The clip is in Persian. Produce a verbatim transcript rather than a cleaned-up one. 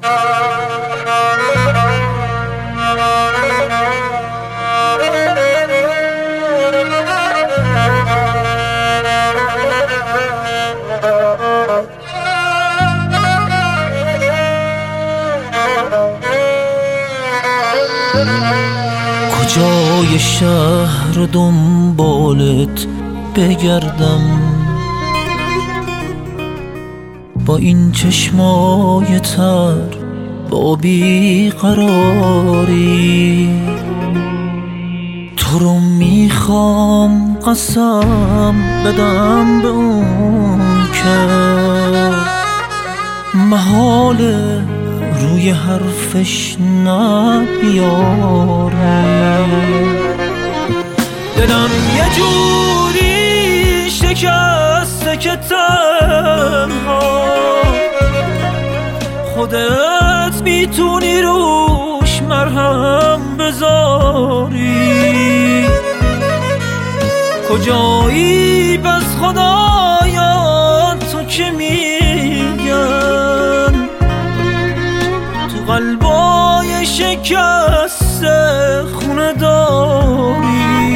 کجای شهر دنبالت بگردم با این چشمای تر، با بیقراری. تو رو میخوام قسم بدم به اون که محاله روی حرفش نبیاره. دلم یه جوری شکسته که تنها خودت میتونی روش مرهم بذاری. کجایی بس خدایا تو که میگن تو قلبای شکسته خونه داری.